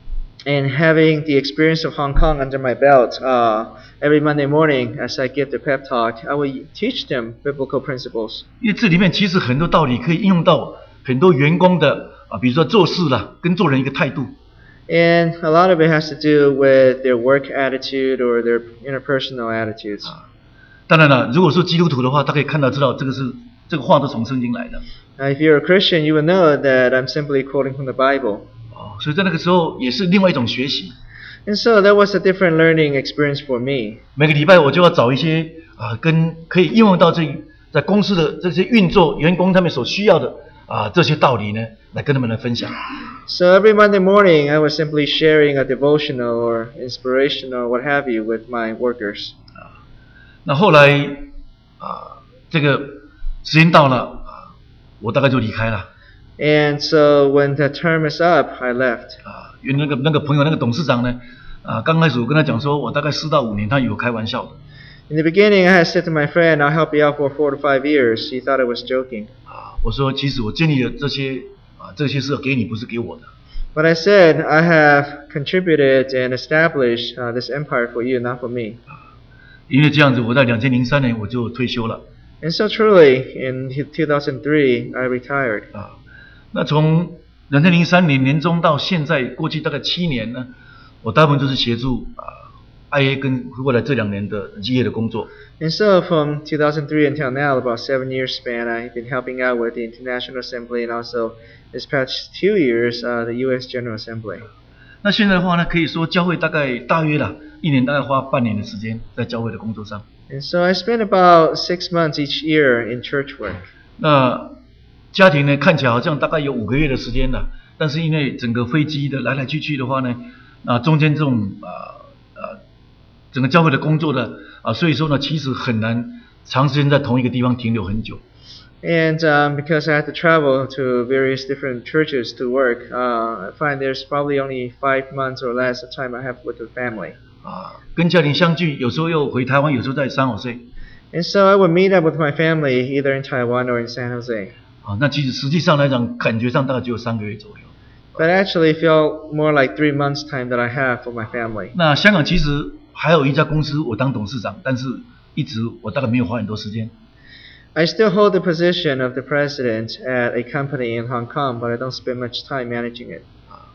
And having the experience of Hong Kong under my belt, every Monday morning as I give the pep talk, I will teach them biblical principles. 因为这里面其实很多道理可以应用到很多员工的比如说做事啦，跟做人一个态度。 And a lot of it has to do with their work attitude or their interpersonal attitudes. 当然了，如果说基督徒的话，他可以知道这个话都从圣经来的。 If you're a Christian, you will know that I'm simply quoting from the Bible. 所以在那个时候也是另外一种学习。 And so that was a different learning experience for me. 每个礼拜我就要找一些跟可以应用到在公司的这些运作员工他们所需要的这些道理呢，来跟他们来分享。 So every Monday morning, I was simply sharing a devotional or inspirational, what have you, with my workers. 那后来这个时间到了我大概就离开了。 And so when the term is up, I left. 因为那个朋友那个董事长呢，刚开始我跟他讲说，我大概4到5年，他以为开玩笑的。 In the beginning, I had said to my friend, "I'll help you out for 4 to 5 years." He thought I was joking. 我说其实我建立的这些是给你，不是给我的。 But I said, "I have contributed and established this empire for you, not for me." 因为这样子，我在2003年我就退休了。 And so truly, in 2003, I retired. 那从2003年年中到现在，过去大概7年呢，我大部分就是协助IA 跟未来这2年的基业的工作。 And so from 2003 until now, about 7 years span, I've been helping out with the International Assembly and also this past 2 years, the U.S. General Assembly. 那现在的话呢，可以说教会大约啦，1年大概花半年的时间在教会的工作上。 And so I spend about 6 months each year in church work. 那家庭呢，看起来好像大概有5个月的时间了，但是因为整个飞机的来来去去的话呢，中间这种整个教会的工作的所以说呢，其实很难长时间在同一个地方停留很久。 And because I had to travel to various different churches to work, I find there's probably only 5 months or less of time I have with the family. 跟家庭相聚，有时候又回台湾，有时候在San Jose。 And so I would meet up with my family either in Taiwan or in San Jose. 那其实实际上来讲，感觉上大概只有3个月左右。 But actually, it felt more like 3 months' time that I have for my family. 那香港其实还有一家公司，我当董事长，但是一直我大概没有花很多时间。 I still hold the position of the president at a company in Hong Kong, but I don't spend much time managing it.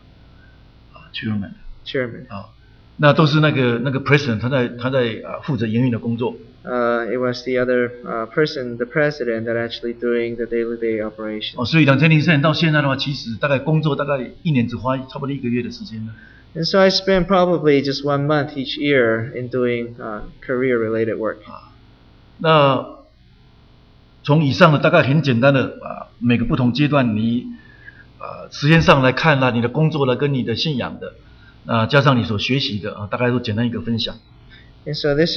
Chairman. 那都是那个 president， 他在负责营运的工作。 It was the other person, the president, that actually doing the day-to-day operation. 所以2003年到现在的话，其实大概工作大概1年只花差不多1个月的时间了。 And so I spend probably just 1 month each year in doing career-related work. 那从以上的大概很简单的每个不同阶段，你时间上来看啦，你的工作啦跟你的信仰的加上你所学习的大概都简单一个分享。 And so this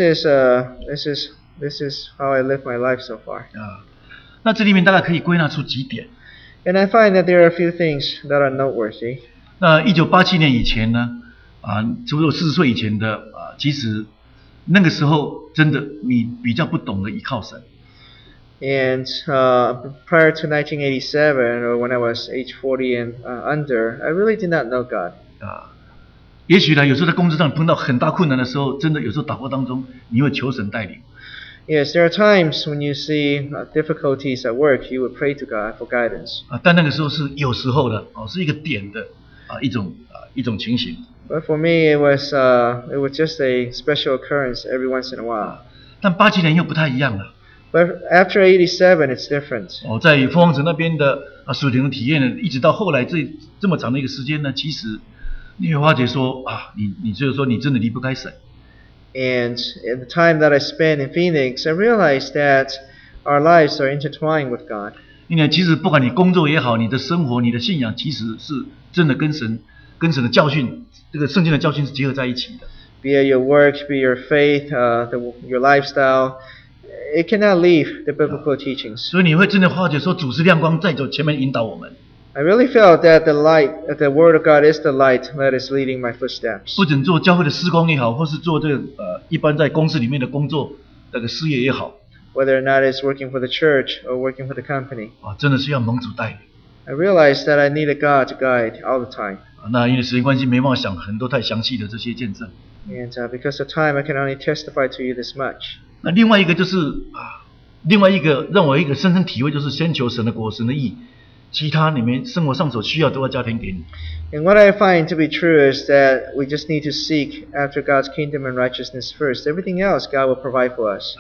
is how I live my life so far. 那这里面大概可以归纳出几点。 And I find that there are a few things that are noteworthy. 那1987年以前呢，差不多40岁以前的其实那个时候真的你比较不懂得依靠神。 And prior to 1987, or when I was age 40 and under, I really did not know God. 也许呢，有时候在工作上碰到很大困难的时候，真的有时候祷告当中，你会求神带领。 Yes, there are times when you see difficulties at work, you would pray to God for guidance. 但那个时候是有时候的，是一个点的一种情形。 But for me, it was just a special occurrence every once in a while. 但87年又不太一样了。 But after 87, it's different. 在凤凰城那边的属灵的体验呢，一直到后来这么长的一个时间呢，其实你会发觉说你就是说你真的离不开神。 And in the time that I spent in Phoenix, I realized that our lives are intertwined with God. 因为其实不管你工作也好，你的生活、你的信仰，其实是真的跟神的教训，这个圣经的教训是结合在一起的。 Be it your work, be your faith, your lifestyle, it cannot leave the biblical teachings. 所以你会真的发觉说，主是亮光在走前面引导我们。 I really felt that the Word of God is the light that is leading my footsteps. 不仅做教会的事工也好，或是做这个一般在公司里面的工作这个事业也好， Whether or not it's working for the church or working for the company. 真的是要蒙主带领。 I realized that I needed God to guide all the time. 那因为时间关系，没办法想很多太详细的这些见证。 And because of time, I can only testify to you this much. 那另外一个就是另外一个让我一个深深体会，就是先求神的国、神的义，其他你们生活上所需要都要加添给你。 And what I find to be true is that we just need to seek after God's kingdom and righteousness first. Everything else God will provide for us.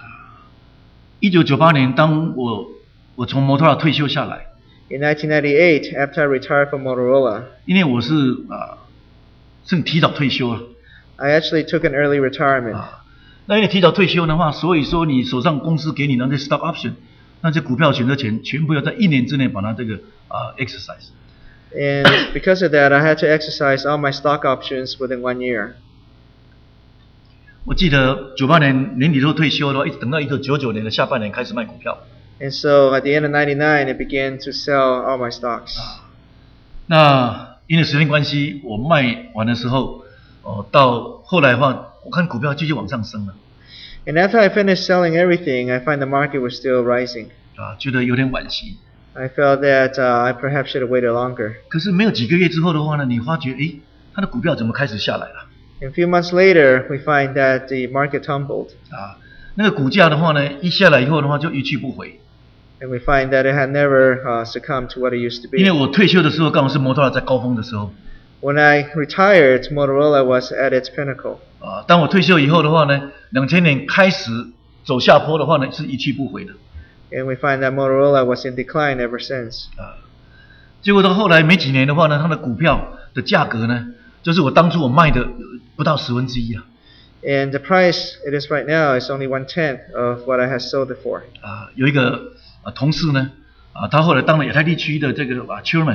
1998年，当我从摩托罗拉退休下来， In 1998, after I retired from Motorola, 因为我是提早退休了。 I actually took an early retirement. 那因为提早退休的话，所以说你手上公司给你那些 stock option， 那些股票选择权全部要在1年之内把它这个exercise。 And because of that, I had to exercise all my stock options within 1 year. 我记得98年年底之后退休的话，一直等到1999年的下半年开始卖股票。 And so at the end of 99, I began to sell all my stocks. 那因为时间关系，我卖完的时候，到后来的话，我看股票继续往上升了。 And after I finished selling everything, I find the market was still rising. 觉得有点惋惜。 I felt that I perhaps should have waited longer. 可是没有几个月之后的话呢，你发觉，它的股票怎么开始下来了？ And a few months later, we find that the market tumbled. 那个股价的话呢，一下来以后的话就一去不回。 And we find that it had never succumbed to what it used to 因为 be. 我退休的时候刚好是摩托罗拉在高峰的时候。 When I retired, Motorola was at its pinnacle. 当我退休以后的话呢，2000年开始走下坡的话呢，是一去不回的。 And we find that Motorola was in decline ever since. 结果到后来没几年的话呢，它的股票的价格呢，就是我当初我卖的不到1/10啊。 And the price it is right now is only 1/10 of what I had sold it for. 有一个同事呢，他后来当了亚太地区的这个chairman。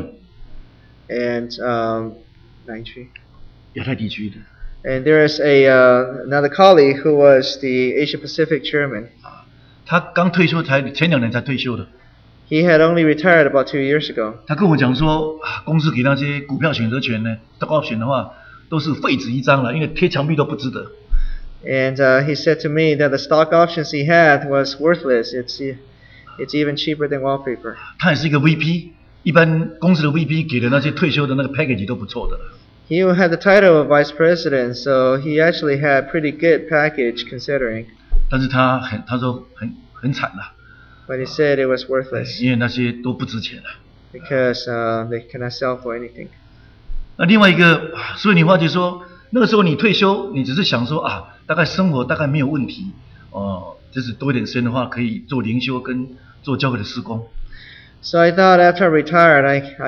And 哪一区？ 亚太地区的。 And there is another colleague who was the Asia Pacific chairman. 他刚退休，前2年才退休的。 He had only retired about 2 years ago. 他跟我讲说，公司给那些股票选择权呢 ，stock option 的话，都是废纸一张了，因为贴墙壁都不值得。 And he said to me that the stock options he had was worthless. It's even cheaper than wallpaper. 他也是一个 VP， 一般公司的 VP 给的那些退休的那个 package 都不错的了。 He had the title of vice president, so he actually had pretty good package considering. 但是他说很惨了。 But he said it was worthless 因为那些都不值钱了。 because they cannot sell for anything. 那另外一个，所以你发觉说，那个时候你退休，你只是想说大概生活大概没有问题，就是多一点时间的话，可以做灵修跟做教会的事工。 So I thought after I retired,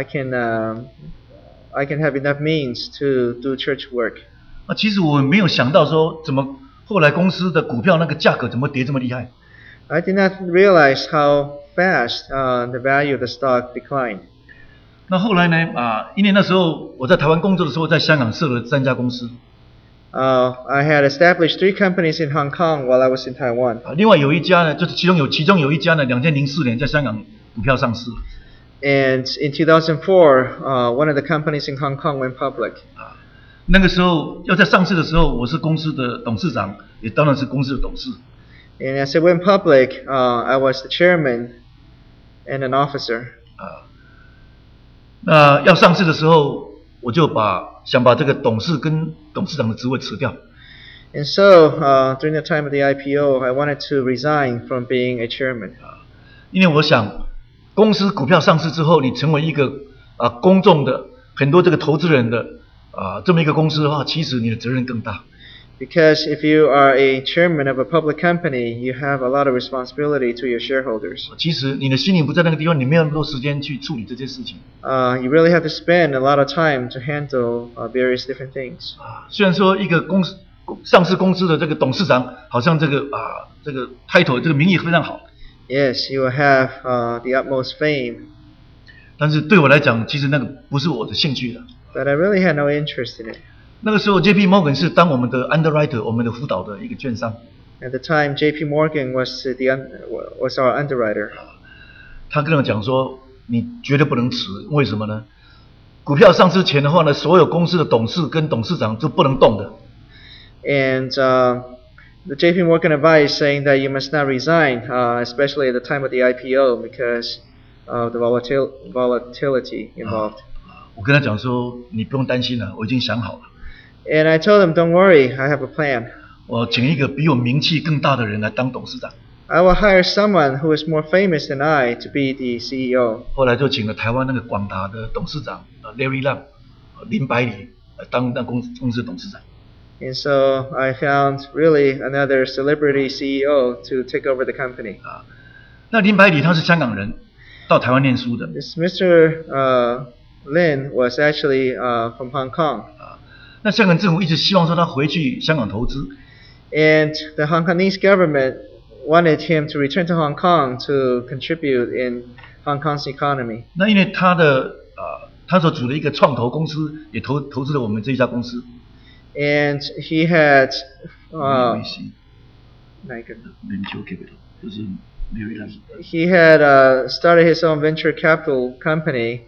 I can have enough means to do church work. 其实我没有想到说，怎么后来公司的股票那个价格怎么跌这么厉害。 I did not realize how fast the value of the stock declined. 那后来呢？因为那时候我在台湾工作的时候，在香港设了3家公司。 I had established 3 companies in Hong Kong while I was in Taiwan. 另外有一家呢，就是其中有一家呢，2004年在香港股票上市。 And in 2004, one of the companies in Hong Kong went public. 那个时候要在上市的时候，我是公司的董事长，也当然是公司的董事。 And as it went public, I was the chairman and an officer. 那要上市的时候，我就想把这个董事跟董事长的职位辞掉。 And so, during the time of the IPO, I wanted to resign from being a chairman. 因为我想，公司股票上市之后，你成为一个公众的很多这个投资人的这么一个公司的话，其实你的责任更大。 Because if you are a chairman of a public company, you have a lot of responsibility to your shareholders. 其实你的心灵不在那个地方，你没有那么多时间去处理这些事情。 You really have to spend a lot of time to handle various different things. 虽然说一个上市公司的这个董事长，好像这个title 这个名义非常好。 Yes, you will have the utmost fame. 但是对我来讲，其实那个不是我的兴趣的。 But I really had no interest in it. 那个时候 J.P. Morgan 是当我们的 underwriter， 我们的辅导的一个券商。 At the time, J.P. Morgan was our underwriter. 他跟我讲说，你绝对不能辞，为什么呢？股票上市前的话呢，所有公司的董事跟董事长都不能动的。 And the J.P. Morgan advice saying that you must not resign, especially at the time of the IPO, because of the volatility involved. 我跟他讲说，你不用担心了，我已经想好了。 And I told him, don't worry, I have a plan. 我请一个比我名气更大的人来当董事长。 I will hire someone who is more famous than I to be the CEO. 后来就请了台湾那个广达的董事长Larry Lam，林百里当公司董事长。 And so I found really another celebrity CEO to take over the company. 那林百里他是香港人，到台湾念书的。 This Mr. Lin was actually from Hong Kong. 那香港政府一直希望说他回去香港投资。 And the Hong Kongese government wanted him to return to Hong Kong to contribute in Hong Kong's economy. 那因为他所组的一个创投公司也投资了我们这一家公司。 And he had 联球 capital 就是 he had started his own venture capital company,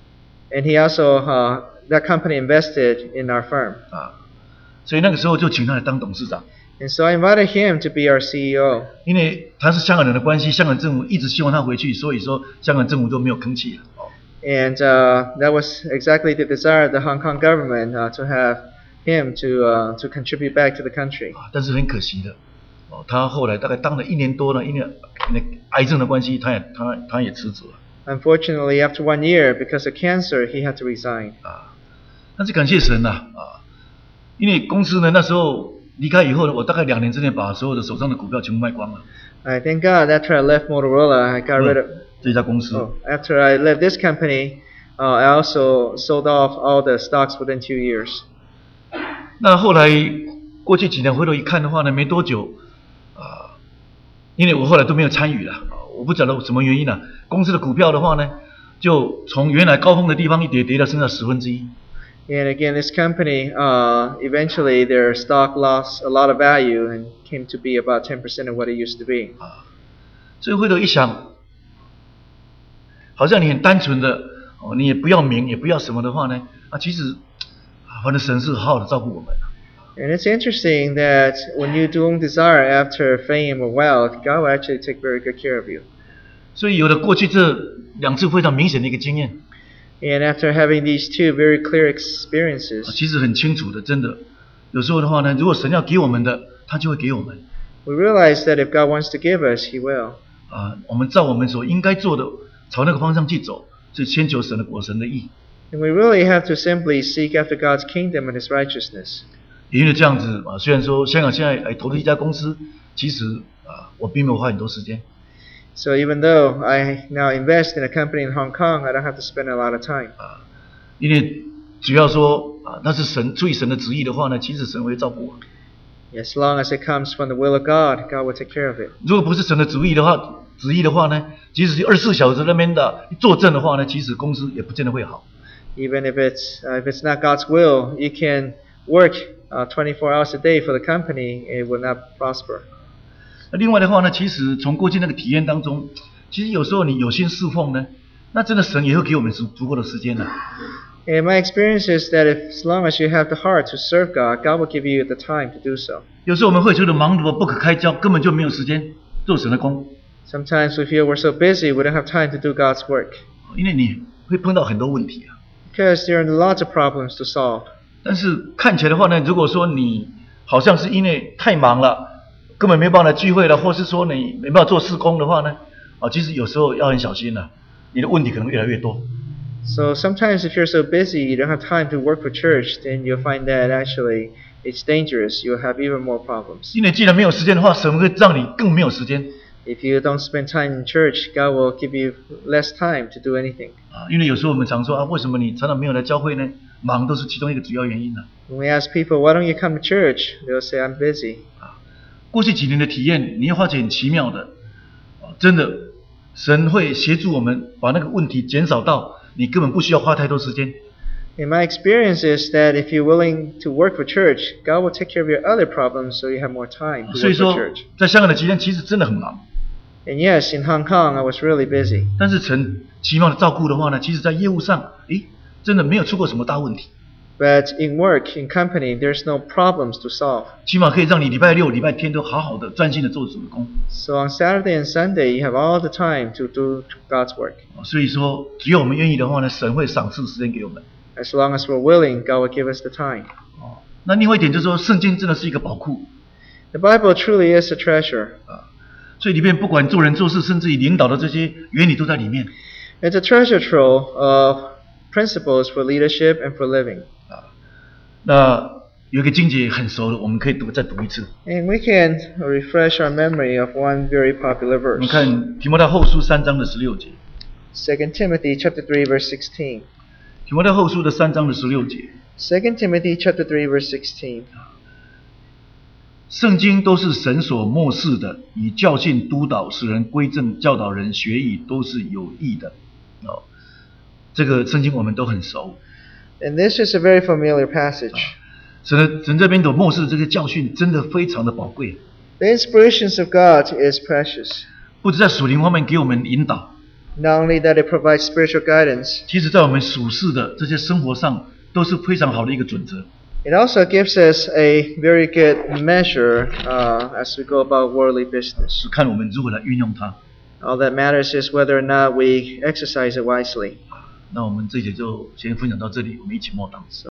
and he also that company invested in our firm. 所以那个时候就请他来当董事长。 And so I invited him to be our CEO. 因为他是香港人的关系，香港政府一直希望他回去，所以说香港政府都没有吭气了。 And that was exactly the desire of the Hong Kong government to have him to contribute back to the country. 但是很可惜的，他后来大概当了1年多了，因为癌症的关系，他也辞职了。 Unfortunately, after 1 year, because of cancer, he had to resign. 但是感谢神呐，因为公司呢那时候离开以后呢，我大概2年之内把所有的手上的股票全部卖光了。 I thank God after I left Motorola, I got rid of 这家公司。 After I left this company, I also sold off all the stocks within 2 years. 那后来过去几年回头一看的话呢，没多久，因为我后来都没有参与了，我不晓得什么原因了。公司的股票的话呢，就从原来高峰的地方一跌到剩下1/10。 And again, this company, eventually their stock lost a lot of value and came to be about 10% of what it used to be. 所以回头一想，好像你很单纯的，你也不要名，也不要什么的话呢，其实，反正神是好好的照顾我们。 And it's interesting that when you don't desire after fame or wealth, God will actually take very good care of you. 所以有了过去这2次非常明显的一个经验。 And after having these 2 very clear experiences, 其实很清楚的，真的，有时候的话呢，如果神要给我们的，他就会给我们。 we realize that if God wants to give us, He will. 我们照我们所应该做的，朝那个方向去走，就先求神的国、神的义。 And we really have to simply seek after God's kingdom and His righteousness. 也因为这样子虽然说香港现在来投资一家公司，其实我并没有花很多时间。 So even though I now invest in a company in Hong Kong, I don't have to spend a lot of time. 因为只要说那是神出于神的旨意的话呢，其实神会照顾我。 As long as it comes from the will of God, God will take care of it. 如果不是神的旨意的话呢，即使24小时那边的作证的话呢，其实公司也不见得会好。 Even if it's not God's will, you can work 24 hours a day for the company, it will not prosper. 另外的话呢，其实从过去那个体验当中，其实有时候你有心侍奉呢，那真的神也会给我们足够的时间的。 And my experience is that as long as you have the heart to serve God, God will give you the time to do so. 有时候我们会觉得忙碌不可开交，根本就没有时间做神的工。 Sometimes we feel we're so busy, we don't have time to do God's work. 因为你会碰到很多问题 Because there are lots of problems to solve. 但是看起来的话呢，如果说你好像是因为太忙了，根本没办法聚会了，或是说你没办法做事工的话呢，其实有时候要很小心了，你的问题可能越来越多。 So sometimes if you're so busy, you don't have time to work for church, then you'll find that actually it's dangerous. You'll have even more problems. 因为既然没有时间的话，神会让你更没有时间 If you don't spend time in church, God will give you less time to do anything. 啊。因为有时候我们常说啊，为什么你常常没有来教会呢？忙都是其中一个主要原因呢。 When we ask people, why don't you come to church? They'll say, I'm busy. 过去几年的体验，你会发觉很奇妙的，真的，神会协助我们把那个问题减少到你根本不需要花太多时间。 And my experience is that if you're willing to work for church, God will take care of your other problems so you have more time to 所以 work for 说 church. 在香港的期间其实真的很忙， And yes, in Hong Kong, I was really busy. 但是神奇妙的照顾的话呢，其实在业务上，真的没有出过什么大问题， But in work, in company, there's no problems to solve. 起码可以让你礼拜六、礼拜天都好好的专心的做主的工。 So on Saturday and Sunday, you have all the time to do God's work. 所以说，只要我们愿意的话呢，神会赏赐时间给我们。 As long as we're willing, God will give us the time. 那另外一点就是说，圣经真的是一个宝库， The Bible truly is a treasure. 所以里面不管做人做事，甚至于领导的这些原理都在里面。 It's a treasure trove of principles for leadership and for living. 那有一个经节很熟的，我们可以再读一次。 And we can refresh our memory of one very popular 我们 verse. 看提摩太后书3章的16节。 2 Timothy chapter 3 verse 16. 提摩太后书的3章的16节， 2 Timothy chapter 3 verse 16. 圣经都是神所默示的，以教训、督导、使人归正、教导人学艺，都是有益的。这个圣经我们都很熟。 And this is a very familiar passage. 神这边的默示这个教训真的非常的宝贵， The inspirations of God is precious. 不止在属灵方面给我们引导， Not only that it provides spiritual guidance, 其实在我们属世的这些生活上都是非常好的一个准则。 it also gives us a very good measure as we go about worldly business. 是看我们如何来运用它。 All that matters is whether or not we exercise it wisely. 那我们这一节就先分享到这里，我们一起默祷。